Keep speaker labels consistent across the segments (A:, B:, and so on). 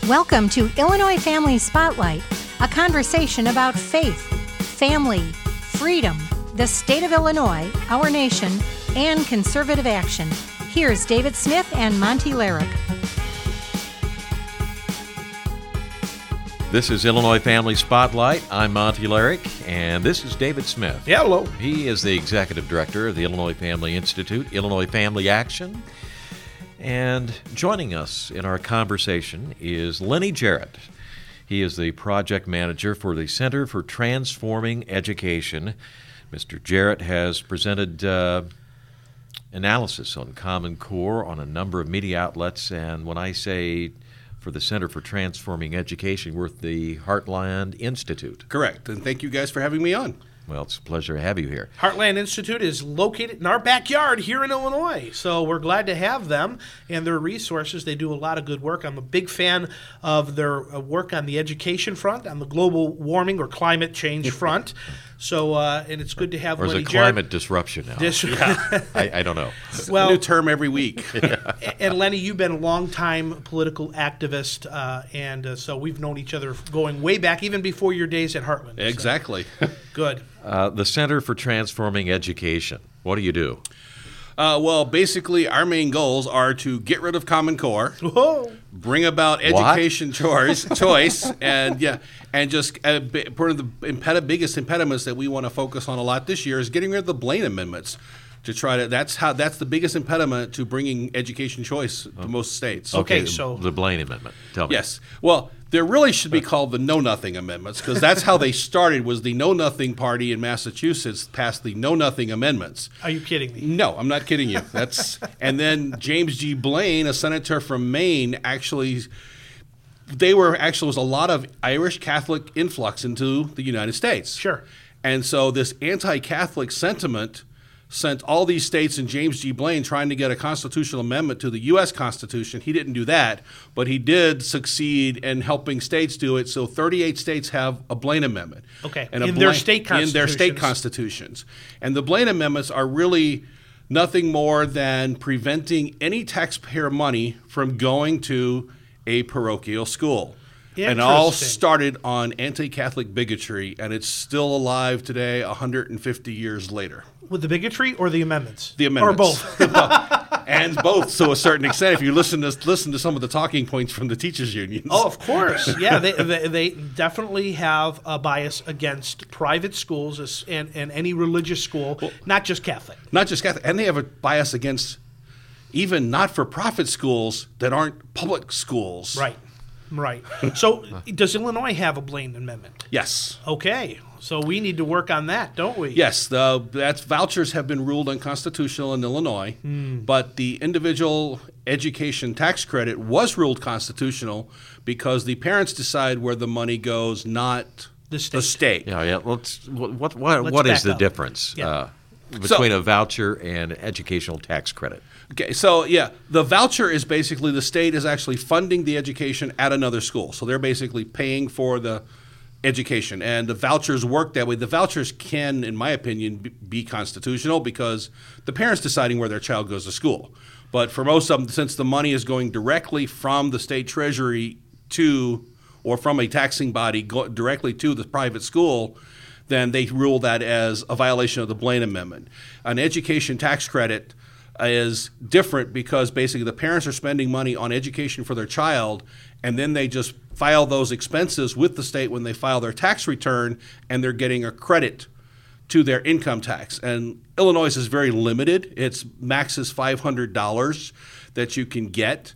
A: Welcome to Illinois Family Spotlight, a conversation about faith, family, freedom, the state of Illinois, our nation, and conservative action. Here's David Smith and Monty Larrick.
B: This is Illinois Family Spotlight. I'm Monty Larrick, and this is David Smith.
C: Yeah, hello.
B: He is the Executive Director of the Illinois Family Institute, Illinois Family Action. And joining us in our conversation is Lenny Jarrett. He is the Project Manager for the Center for Transforming Education. Mr. Jarrett has presented analysis on Common Core on a number of media outlets, and when I say for the Center for Transforming Education, we're at the Heartland Institute.
C: Correct, and thank you guys for having me on.
B: Well, it's a pleasure to have you here.
D: Heartland Institute is located in our backyard here in Illinois, so we're glad to have them and their resources. They do a lot of good work. I'm a big fan of their work on the education front, on the global warming or climate change front. So, and it's good to have
B: Lenny Jarrett. Or is it climate disruption now? I don't know.
C: Well, a new term every week.
D: And Lenny, you've been a long-time political activist, and so we've known each other going way back, even before your days at Heartland.
C: Exactly.
D: So. Good.
B: The Center for Transforming Education, what do you do?
C: Well, basically, our main goals are to get rid of Common Core, bring about education choice, and just one of the biggest impediments that we want to focus on a lot this year is getting rid of the Blaine amendments. To try to that's the biggest impediment to bringing education choice to most states.
D: Okay, so
B: the Blaine Amendment. Tell me.
C: Yes. Well, there really should be called the Know Nothing Amendments, because that's how they started. Was the Know Nothing Party in Massachusetts passed the Know Nothing Amendments?
D: Are you kidding me?
C: No, I'm not kidding you. And then James G. Blaine, a senator from Maine, was a lot of Irish Catholic influx into the United States.
D: Sure.
C: And so this anti-Catholic sentiment sent all these states and James G. Blaine trying to get a constitutional amendment to the U.S. Constitution. He didn't do that, but he did succeed in helping states do it. So 38 states have a Blaine Amendment.
D: Okay,
C: and
D: in their state
C: constitutions. And the Blaine Amendments are really nothing more than preventing any taxpayer money from going to a parochial school. And it all started on anti-Catholic bigotry, and it's still alive today, 150 years later.
D: With the bigotry or the amendments?
C: The amendments.
D: Or both?
C: And both, to a certain extent, if you listen to some of the talking points from the teachers' unions.
D: Oh, of course. Yeah, they definitely have a bias against private schools and any religious school, not just Catholic.
C: Not just Catholic. And they have a bias against even not-for-profit schools that aren't public schools.
D: Right. So does Illinois have a Blaine Amendment?
C: Yes.
D: Okay. So we need to work on that, don't we?
C: Yes. Vouchers have been ruled unconstitutional in Illinois, but the individual education tax credit was ruled constitutional because the parents decide where the money goes, not the state.
B: Yeah. What is the difference between a voucher and educational tax credit?
C: Okay, so the voucher is basically the state is actually funding the education at another school. So they're basically paying for the education, and the vouchers work that way. The vouchers can, in my opinion, be constitutional because the parent's deciding where their child goes to school. But for most of them, since the money is going directly from the state treasury or from a taxing body directly to the private school, then they rule that as a violation of the Blaine Amendment. An education tax credit is different because basically the parents are spending money on education for their child, and then they just file those expenses with the state when they file their tax return, and they're getting a credit to their income tax. And Illinois is very limited. Its max is $500 that you can get.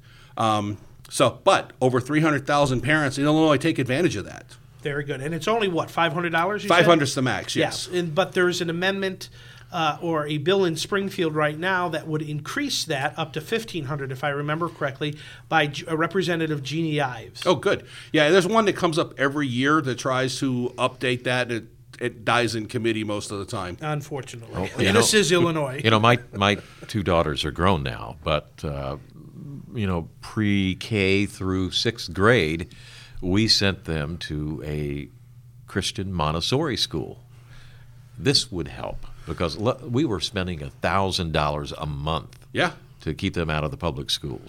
C: But over 300,000 parents in Illinois take advantage of that.
D: Very good. And it's only, what, $500?
C: $500 is the max, yes.
D: Yeah. But there's an amendment or a bill in Springfield right now that would increase that up to $1,500, if I remember correctly, by Representative Jeannie Ives.
C: Oh, good. Yeah, there's one that comes up every year that tries to update that. It dies in committee most of the time.
D: Unfortunately. This is Illinois.
B: My two daughters are grown now, but, pre-K through sixth grade, we sent them to a Christian Montessori school. This would help because we were spending $1,000 a month to keep them out of the public schools.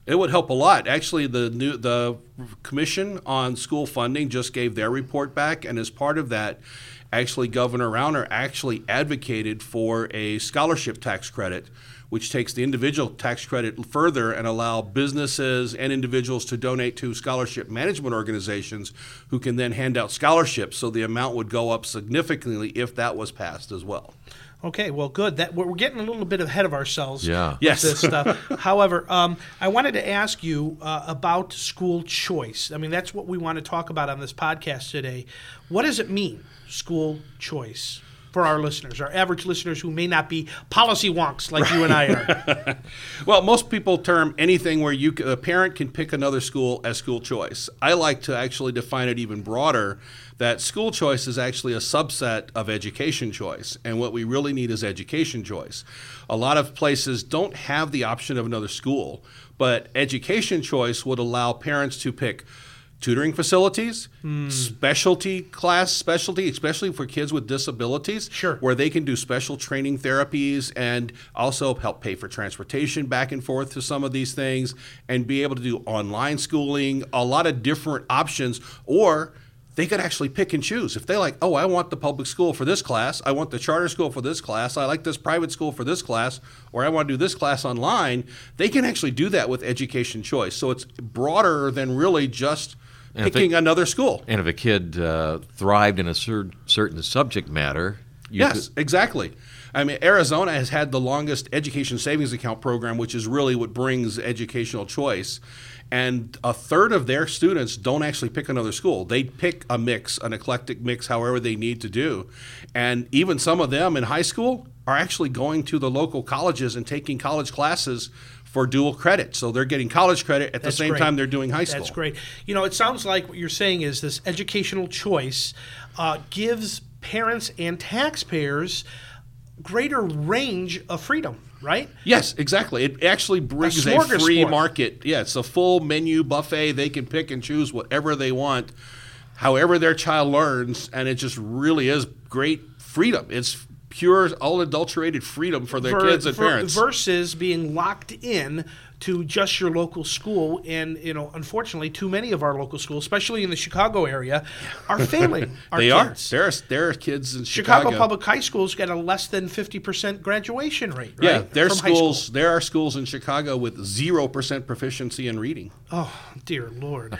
C: It would help a lot. Actually, the Commission on School Funding just gave their report back, and as part of that, actually Governor Rauner actually advocated for a scholarship tax credit, which takes the individual tax credit further and allow businesses and individuals to donate to scholarship management organizations who can then hand out scholarships. So the amount would go up significantly if that was passed as well.
D: Okay, well, good. That we're getting a little bit ahead of ourselves with
C: Yes.
D: this stuff. However, I wanted to ask you about school choice. I mean, that's what we want to talk about on this podcast today. What does it mean, school choice, for our listeners, our average listeners who may not be policy wonks like you and I are?
C: Well, most people term anything where a parent can pick another school as school choice. I like to actually define it even broader, that school choice is actually a subset of education choice, and what we really need is education choice. A lot of places don't have the option of another school, but education choice would allow parents to pick tutoring facilities, specialty, especially for kids with disabilities,
D: Sure.
C: where they can do special training therapies and also help pay for transportation back and forth to some of these things, and be able to do online schooling, a lot of different options. Or they could actually pick and choose. If they like, oh, I want the public school for this class, I want the charter school for this class, I like this private school for this class, or I want to do this class online, they can actually do that with education choice. So it's broader than really just picking another school.
B: And if a kid thrived in a certain subject matter,
C: Exactly. I mean, Arizona has had the longest education savings account program, which is really what brings educational choice. And a third of their students don't actually pick another school. They pick a mix, an eclectic mix, however they need to do. And even some of them in high school are actually going to the local colleges and taking college classes for dual credit. So they're getting college credit at the same time they're doing high school.
D: That's great. You know, it sounds like what you're saying is this educational choice gives parents and taxpayers greater range of freedom, right?
C: Yes, exactly. It actually brings a free market. Yeah, it's a full menu buffet. They can pick and choose whatever they want, however their child learns, and it just really is great freedom. It's pure, unadulterated freedom for their kids and parents.
D: Versus being locked in to just your local school. And, you know, unfortunately, too many of our local schools, especially in the Chicago area, are failing our kids.
C: There are kids in Chicago.
D: Chicago Public High Schools get a less than 50% graduation rate, right?
C: Yeah, there are schools in Chicago with 0% proficiency in reading.
D: Oh, dear Lord.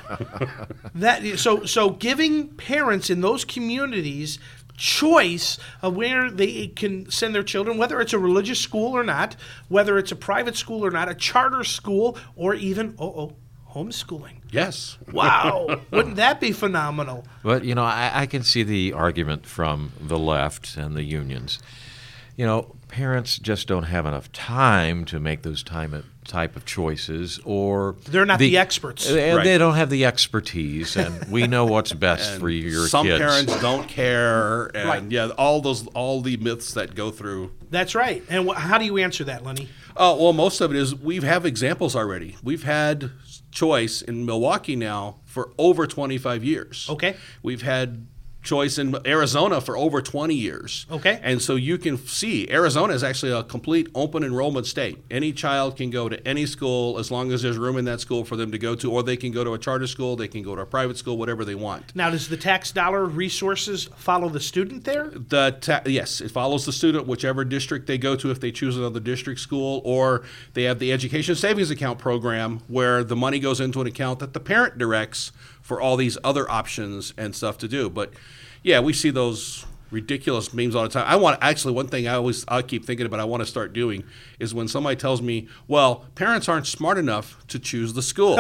D: So giving parents in those communities choice of where they can send their children, whether it's a religious school or not, whether it's a private school or not, a charter school, or even homeschooling.
C: Yes.
D: Wow. Wouldn't that be phenomenal?
B: But, you know, I can see the argument from the left and the unions. You know, parents just don't have enough time to make those type of choices, or
D: they're not the experts.
B: They don't have the expertise, and we know what's best for your
C: some
B: kids.
C: Some parents don't care, and all the myths that go through.
D: That's right. And how do you answer that, Lenny?
C: Oh, well, most of it is we have examples already. We've had choice in Milwaukee now for over 25 years.
D: Okay.
C: We've had choice in Arizona for over 20 years.
D: Okay.
C: And so you can see Arizona is actually a complete open enrollment state. Any child can go to any school as long as there's room in that school for them to go to, or they can go to a charter school, they can go to a private school, whatever they want.
D: Now, does the tax dollar resources follow the student there?
C: Yes, it follows the student, whichever district they go to, if they choose another district school, or they have the education savings account program where the money goes into an account that the parent directs for all these other options and stuff to do. But yeah, we see those ridiculous memes all the time. One thing I keep thinking about I want to start doing is when somebody tells me, well, parents aren't smart enough to choose the school.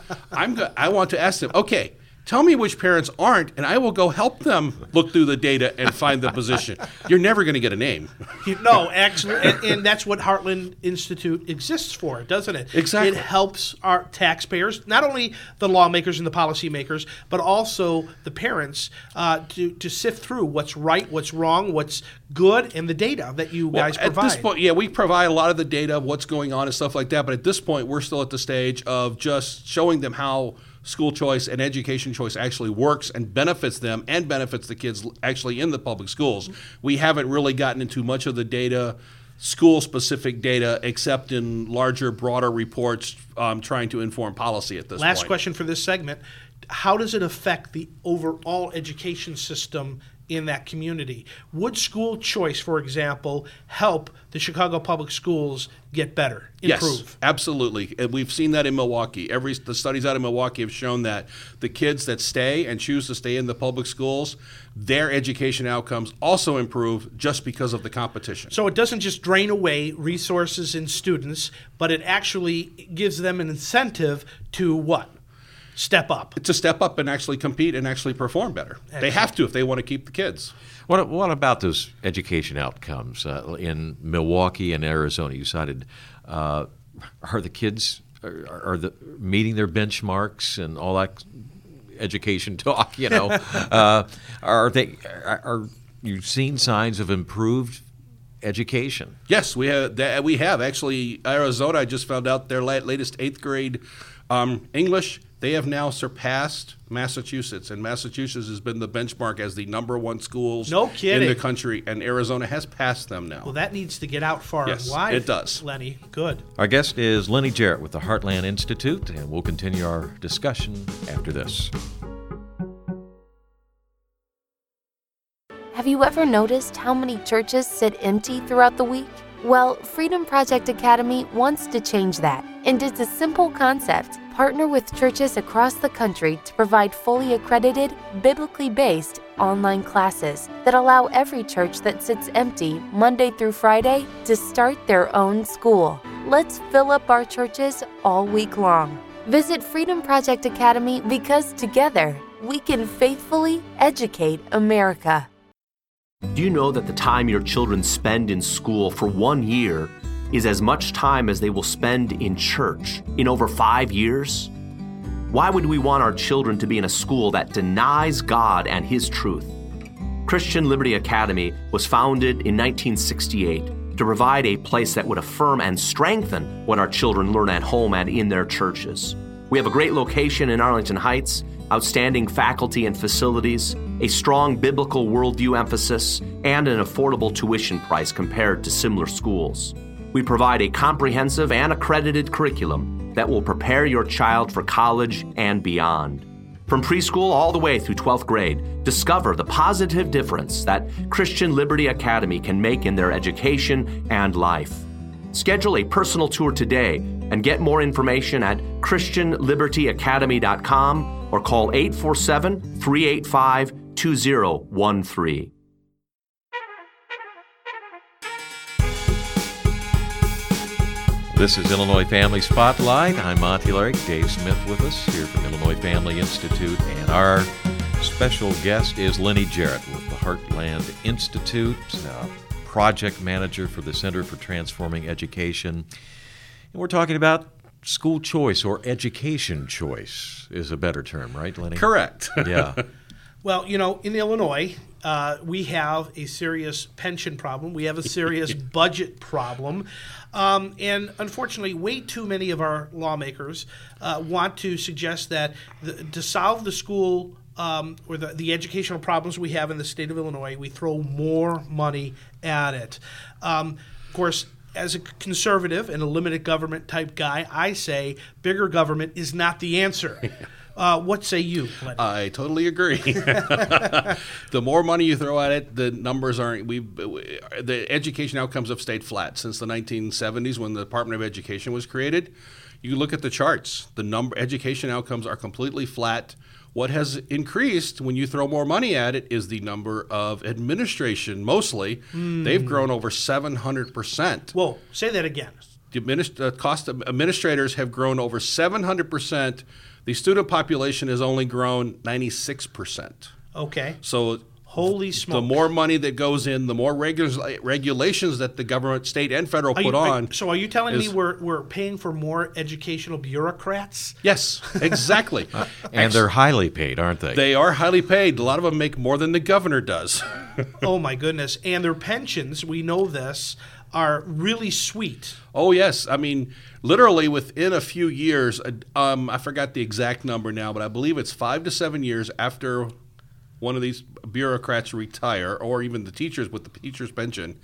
C: I want to ask them, okay, tell me which parents aren't, and I will go help them look through the data and find the position. You're never going to get a name.
D: No, actually, and that's what Heartland Institute exists for, doesn't it?
C: Exactly.
D: It helps our taxpayers, not only the lawmakers and the policymakers, but also the parents to sift through what's right, what's wrong, what's good, and the data that you guys provide.
C: At this point, yeah, we provide a lot of the data of what's going on and stuff like that, but at this point, we're still at the stage of just showing them how school choice and education choice actually works and benefits them and benefits the kids actually in the public schools. We haven't really gotten into much of the data school-specific data, except in larger, broader reports trying to inform policy at this point.
D: Last question for this segment. How does it affect the overall education system in that community? Would school choice, for example, help the Chicago Public Schools get better, improve?
C: Yes, absolutely. And we've seen that in Milwaukee. The studies out of Milwaukee have shown that the kids that stay and choose to stay in the public schools, their education outcomes also improve just because of the competition.
D: So it doesn't just drain away resources and students, but it actually gives them an incentive to what? Step up.
C: To step up and actually compete and actually perform better. They have to if they want to keep the kids.
B: What about those education outcomes in Milwaukee and Arizona? You cited, are the kids meeting their benchmarks and all that education talk? You know, are you seeing signs of improved education?
C: Yes, we have actually. Arizona, I just found out their latest 8th grade English. They have now surpassed Massachusetts, and Massachusetts has been the benchmark as the #1 schools in the country, and Arizona has passed them now.
D: Well, that needs to get out far and wide.
C: It does.
D: Lenny, good.
B: Our guest is Lenny Jarrett with the Heartland Institute, and we'll continue our discussion after this.
E: Have you ever noticed how many churches sit empty throughout the week? Well, Freedom Project Academy wants to change that, and it's a simple concept. Partner with churches across the country to provide fully accredited, biblically based online classes that allow every church that sits empty Monday through Friday to start their own school. Let's fill up our churches all week long. Visit Freedom Project Academy because together we can faithfully educate America.
F: Do you know that the time your children spend in school for 1 year is as much time as they will spend in church in over 5 years? Why would we want our children to be in a school that denies God and His truth? Christian Liberty Academy was founded in 1968 to provide a place that would affirm and strengthen what our children learn at home and in their churches. We have a great location in Arlington Heights, outstanding faculty and facilities, a strong biblical worldview emphasis, and an affordable tuition price compared to similar schools. We provide a comprehensive and accredited curriculum that will prepare your child for college and beyond. From preschool all the way through 12th grade, discover the positive difference that Christian Liberty Academy can make in their education and life. Schedule a personal tour today and get more information at ChristianLibertyAcademy.com or call 847-385-2013.
B: This is Illinois Family Spotlight. I'm Monty Larrick. Dave Smith with us here from Illinois Family Institute. And our special guest is Lenny Jarrett with the Heartland Institute, project manager for the Center for Transforming Education. And we're talking about school choice, or education choice is a better term, right, Lenny?
C: Correct.
B: Yeah.
D: Well, you know, in Illinois, we have a serious pension problem. We have a serious budget problem. And unfortunately, way too many of our lawmakers want to suggest that to solve the school or the educational problems we have in the state of Illinois, we throw more money at it. Of course, as a conservative and a limited government type guy, I say bigger government is not the answer. What say you, Lenny?
C: I totally agree. The more money you throw at it, the numbers aren't. The education outcomes have stayed flat since the 1970s when the Department of Education was created. You look at the charts. Education outcomes are completely flat. What has increased when you throw more money at it is the number of administration, mostly. They've grown over 700%.
D: Whoa, say that again.
C: The cost of administrators have grown over 700%. The student population has only grown 96%.
D: Okay.
C: So
D: holy smoke.
C: The more money that goes in, the more regulations that the government, state and federal, put on.
D: So are you telling me we're paying for more educational bureaucrats?
C: Yes, exactly.
B: And they're highly paid, aren't they?
C: They are highly paid. A lot of them make more than the governor does.
D: Oh, my goodness. And their pensions, we know this, are really sweet.
C: Oh, yes. I mean, literally within a few years, I forgot the exact number now, but I believe it's 5 to 7 years after one of these bureaucrats retire, or even the teachers with the teacher's pension,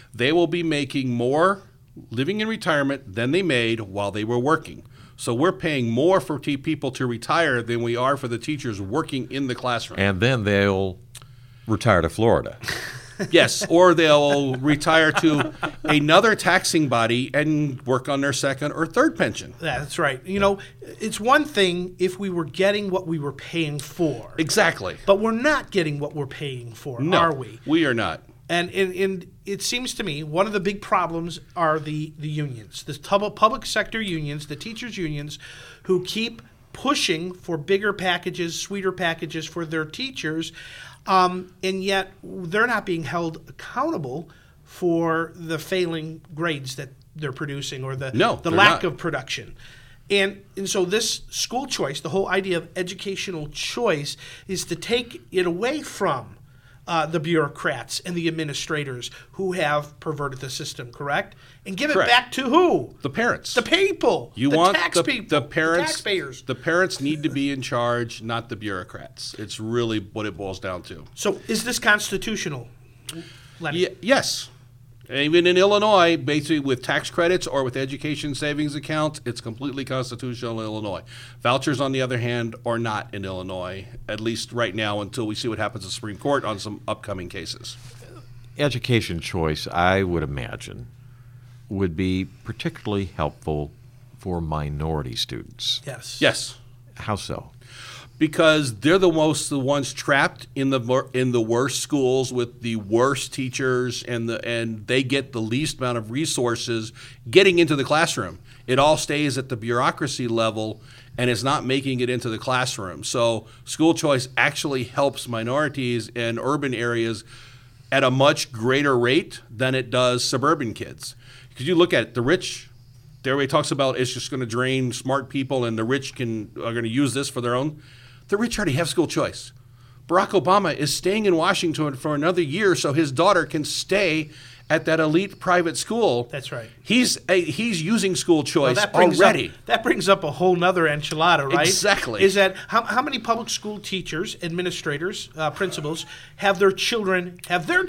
C: they will be making more living in retirement than they made while they were working. So we're paying more for people to retire than we are for the teachers working in the classroom.
B: And then they'll retire to Florida.
C: Yes, or they'll retire to another taxing body and work on their second or third pension.
D: That's right. You know, it's one thing if we were getting what we were paying for.
C: Exactly.
D: But we're not getting what we're paying for,
C: No,
D: are we?
C: we are not.
D: And it seems to me one of the big problems are the unions, the public sector unions, the teachers' unions, who keep pushing for bigger packages, sweeter packages for their teachers, and yet they're not being held accountable for the failing grades that they're producing or the lack of production. And so this school choice, the whole idea of educational choice, is to take it away from the bureaucrats and the administrators who have perverted the system, correct? And give
C: Correct.
D: it back to who?
C: The parents.
D: The people.
C: You
D: the
C: want
D: tax people.
C: the parents,
D: the taxpayers.
C: The parents need to be in charge, not the bureaucrats. It's really what it boils down to.
D: So is this constitutional, Lenny?
C: Yes. Even in Illinois, basically with tax credits or with education savings accounts, it's completely constitutional in Illinois. Vouchers, on the other hand, are not in Illinois, at least right now until we see what happens at the Supreme Court on some upcoming cases.
B: Education choice, I would imagine, would be particularly helpful for minority students.
D: Yes.
C: Yes.
B: How so?
C: Because they're the ones trapped in the worst schools with the worst teachers, and they get the least amount of resources getting into the classroom. It all stays at the bureaucracy level, and it's not making it into the classroom. So school choice actually helps minorities in urban areas at a much greater rate than it does suburban kids. Because you look at it, the rich, everybody talks about it's just going to drain smart people, and the rich are going to use this for their own. The rich already have school choice. Barack Obama is staying in Washington for another year so his daughter can stay at that elite private school.
D: That's right.
C: He's using school choice
D: that
C: already.
D: That brings up a whole nother enchilada, right?
C: Exactly.
D: Is that how many public school teachers, administrators, principals have their children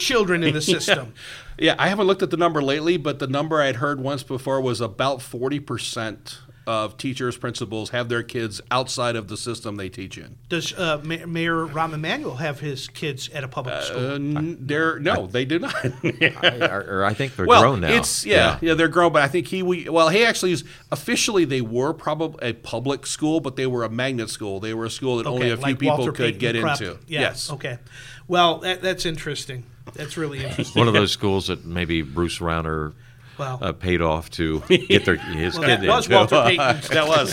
D: in the system?
C: Yeah, I haven't looked at the number lately, but the number I'd heard once before was about 40% of teachers, principals have their kids outside of the system they teach in.
D: Does Mayor Rahm Emanuel have his kids at a public school?
C: No, they do not.
B: I think they're grown now.
C: Yeah, they're grown. But I think he actually is officially they were probably a public school, but they were a magnet school. They were a school that only a few people
D: Walter
C: could
D: Payton
C: get
D: Prep.
C: into.
D: Yeah.
C: Yes.
D: Okay. Well, that's interesting. That's really interesting.
B: One of those schools that maybe Bruce Rauner paid off to get his kid
D: that
B: into.
D: was Walter Payton's.
C: That was.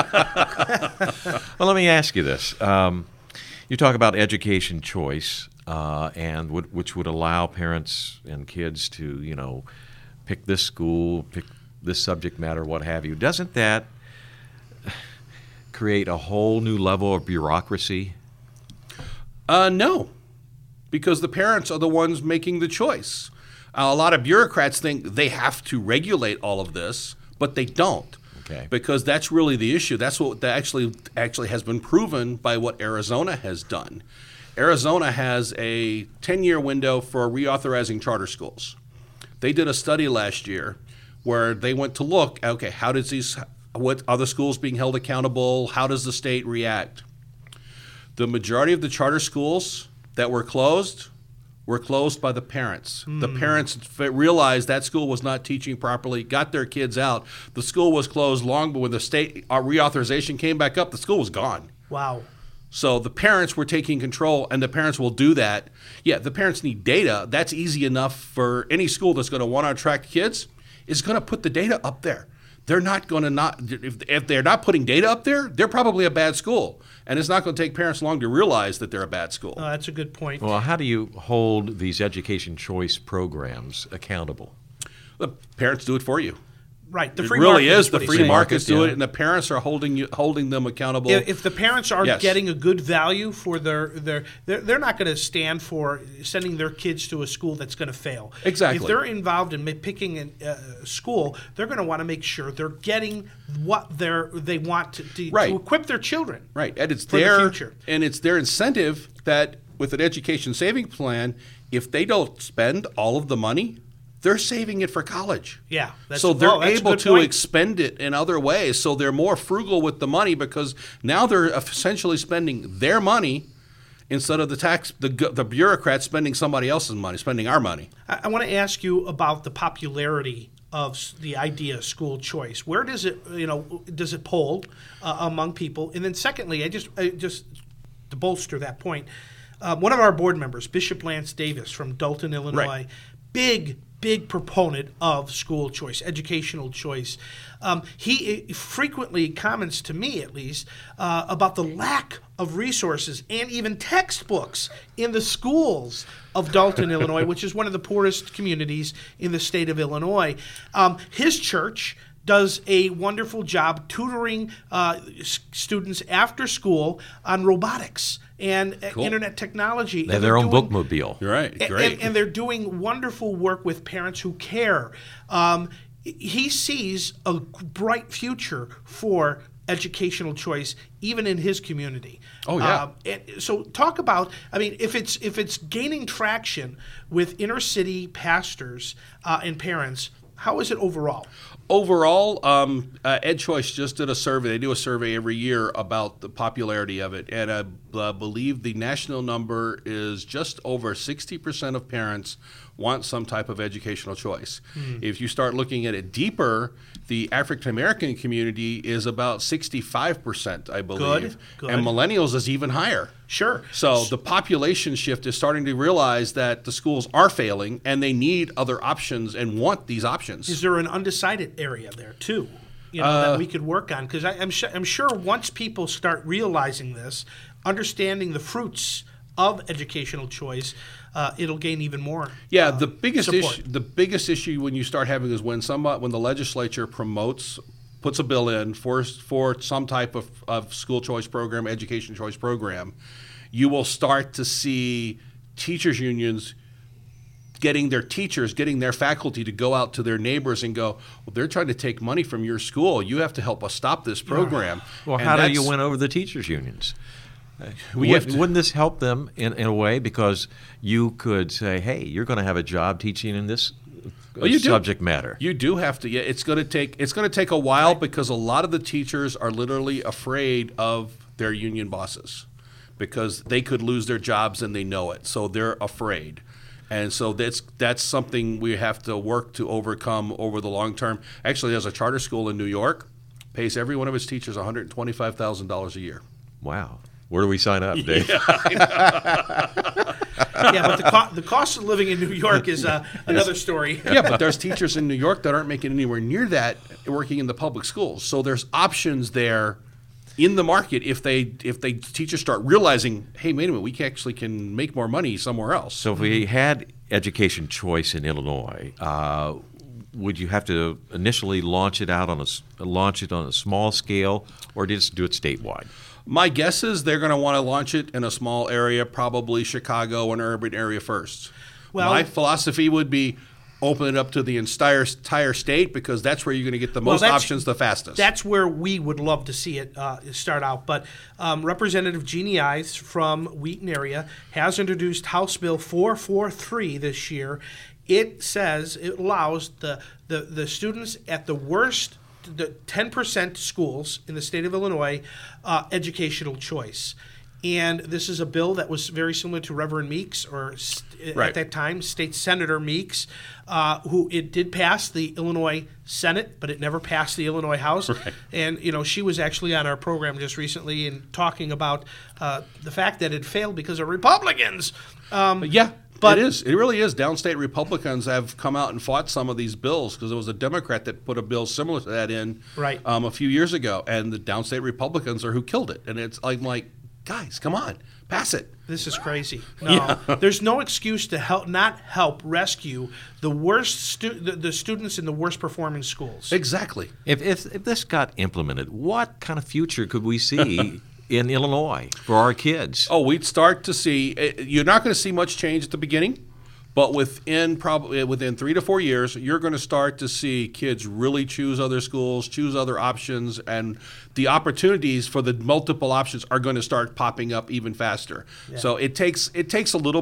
B: Well, let me ask you this. You talk about education choice, and which would allow parents and kids to, pick this school, pick this subject matter, what have you. Doesn't that create a whole new level of bureaucracy?
C: No, because the parents are the ones making the choice. A lot of bureaucrats think they have to regulate all of this, but they don't.
B: Okay.
C: Because that's really the issue. That's what actually has been proven by what Arizona has done. Arizona has a 10-year window for reauthorizing charter schools. They did a study last year where they went to look, okay, what are the schools being held accountable? How does the state react? The majority of the charter schools that were closed by the parents. The parents realized that school was not teaching properly, got their kids out. The school was closed long, but when the state reauthorization came back up, the school was gone.
D: Wow.
C: So the parents were taking control, and the parents will do that. Yeah, the parents need data. That's easy enough for any school that's going to want to attract kids is going to put the data up there. They're not going to if they're not putting data up there, they're probably a bad school. And it's not going to take parents long to realize that they're a bad school.
D: Oh, that's a good point.
B: Well, how do you hold these education choice programs accountable?
C: The parents do it for you.
D: Right. The
C: It
D: free
C: really
D: market
C: is. The
D: what he's
C: free
D: saying.
C: markets do
B: Yeah.
C: it, and the parents are holding them accountable.
D: If the parents aren't
C: Yes.
D: getting a good value for they're not going to stand for sending their kids to a school that's going to fail.
C: Exactly.
D: If they're involved in picking a school, they're going to want to make sure they're getting what they want to
C: Right.
D: equip their children.
C: Right, and it's
D: for the
C: their
D: future.
C: and it's their incentive that with an education savings plan, if they don't spend all of the money, they're saving it for college.
D: Yeah.
C: So they're
D: that's a
C: able
D: good
C: to
D: point.
C: expend it in other ways. So they're more frugal with the money because now they're essentially spending their money instead of the bureaucrats spending somebody else's money, spending our money.
D: I want to ask you about the popularity of the idea of school choice. Where does it poll among people? And then secondly, I just to bolster that point, one of our board members, Bishop Lance Davis from Dalton, Illinois, big proponent of school choice, educational choice. He frequently comments to me, at least, about the lack of resources and even textbooks in the schools of Dalton, Illinois, which is one of the poorest communities in the state of Illinois. His church does a wonderful job tutoring students after school on robotics and internet technology.
B: They have their own bookmobile.
C: You're right. Great.
D: And they're doing wonderful work with parents who care. He sees a bright future for educational choice, even in his community.
C: Oh, yeah.
D: So talk about, if it's gaining traction with inner city pastors and parents, how is it overall?
C: Overall, EdChoice just did a survey. They do a survey every year about the popularity of it, and I believe the national number is just over 60% of parents want some type of educational choice. If you start looking at it deeper, the African American community is about 65%, I believe.
D: Good.
C: And millennials is even higher.
D: Sure.
C: So the population shift is starting to realize that the schools are failing and they need other options and want these options.
D: Is there an undecided area there too, that we could work on? Because I'm sure once people start realizing this, understanding the fruits of educational choice, it'll gain even more.
C: Yeah, the biggest
D: support.
C: issue. The biggest issue when you start having is when the legislature puts a bill in for some type of school choice program, education choice program, you will start to see teachers unions getting their faculty to go out to their neighbors and go, well, they're trying to take money from your school. You have to help us stop this program.
B: Well,
C: And
B: how do
C: that's-
B: you win over the teachers unions?
C: We have to-
B: Wouldn't this help them in a way? Because you could say, hey, you're going to have a job teaching in this subject matter.
C: You do have to. Yeah, it's going to take a while because a lot of the teachers are literally afraid of their union bosses because they could lose their jobs and they know it. So they're afraid. And so that's something we have to work to overcome over the long term. Actually, there's a charter school in New York, pays every one of its teachers $125,000 a year.
B: Wow. Where do we sign up, Dave?
D: Yeah, but the cost of living in New York is another story.
C: Yeah, but there's teachers in New York that aren't making anywhere near that working in the public schools. So there's options there in the market if teachers start realizing, hey, wait a minute, we actually can make more money somewhere else.
B: So if we had education choice in Illinois, would you have to initially launch it on a small scale, or just do it statewide?
C: My guess is they're going to want to launch it in a small area, probably Chicago, an urban area first.
D: Well,
C: my philosophy would be open it up to the entire state because that's where you're going to get the most options the fastest.
D: That's where we would love to see it start out. But Representative Jeannie Ives from Wheaton area has introduced House Bill 443 this year. It says it allows the students at the worst, the 10% schools in the state of Illinois, educational choice. And this is a bill that was very similar to Reverend Meeks, or at that time, State Senator Meeks, who it did pass the Illinois Senate, but it never passed the Illinois House.
C: Right.
D: And, she was actually on our program just recently and talking about the fact that it failed because of Republicans.
C: But it is. It really is. Downstate Republicans have come out and fought some of these bills because there was a Democrat that put a bill similar to that in a few years ago, and the downstate Republicans are who killed it. And I'm like, guys, come on, pass it.
D: This is crazy. No, there's no excuse to not help rescue the worst the students in the worst performing schools.
C: Exactly.
B: If this got implemented, what kind of future could we see in Illinois for our kids?
C: Oh, we'd start to see. You're not going to see much change at the beginning, but within 3 to 4 years, you're going to start to see kids really choose other schools, choose other options, and the opportunities for the multiple options are going to start popping up even faster. Yeah. So it takes a little bit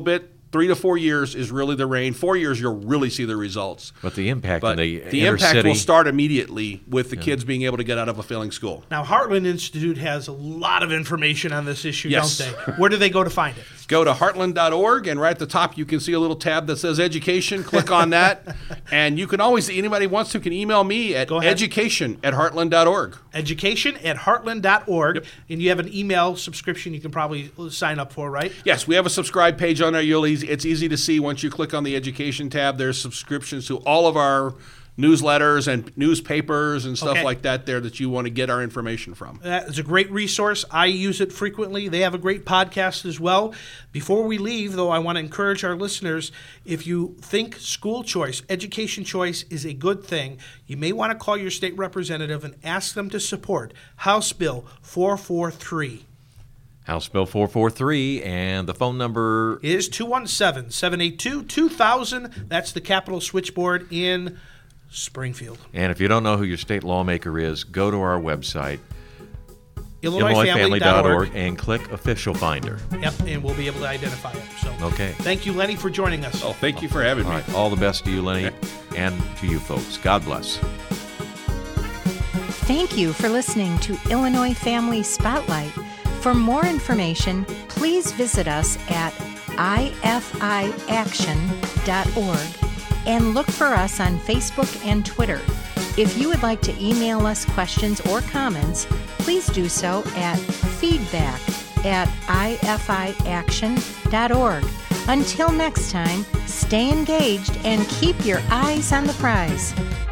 C: 3 to 4 years is really the range. 4 years, you'll really see the results.
B: But the impact
C: But
B: in
C: the
B: inner
C: impact
B: city,
C: will start immediately with the kids being able to get out of a failing school.
D: Now, Heartland Institute has a lot of information on this issue,
C: Yes.
D: don't they? Where do they go to find it?
C: Go to heartland.org, and right at the top you can see a little tab that says education. Click on that. And you can always, anybody wants to, can email me at
D: Go ahead.
C: education@heartland.org.
D: Education@heartland.org.
C: Yep.
D: And you have an email subscription you can probably sign up for, right?
C: Yes, we have a subscribe page on there. It's easy to see once you click on the education tab. There's subscriptions to all of our newsletters and newspapers and stuff
D: Okay.
C: like that there that you want to get our information from.
D: That is a great resource. I use it frequently. They have a great podcast as well. Before we leave, though, I want to encourage our listeners, if you think school choice, education choice is a good thing, you may want to call your state representative and ask them to support House Bill 443.
B: House Bill 443, and the phone number
D: It is 217-782-2000. That's the Capitol Switchboard in Springfield.
B: And if you don't know who your state lawmaker is, go to our website,
D: IllinoisFamily.org.
B: IllinoisFamily.org, and click Official Finder.
D: Yep, and we'll be able to identify it. So,
B: Okay.
D: Thank you, Lenny, for joining us.
C: Oh, thank you for having
B: All
C: me.
B: right. All the best to you, Lenny, and to you folks. God bless.
A: Thank you for listening to Illinois Family Spotlight. For more information, please visit us at ifiaction.org and look for us on Facebook and Twitter. If you would like to email us questions or comments, please do so at feedback@ifiaction.org. Until next time, stay engaged and keep your eyes on the prize.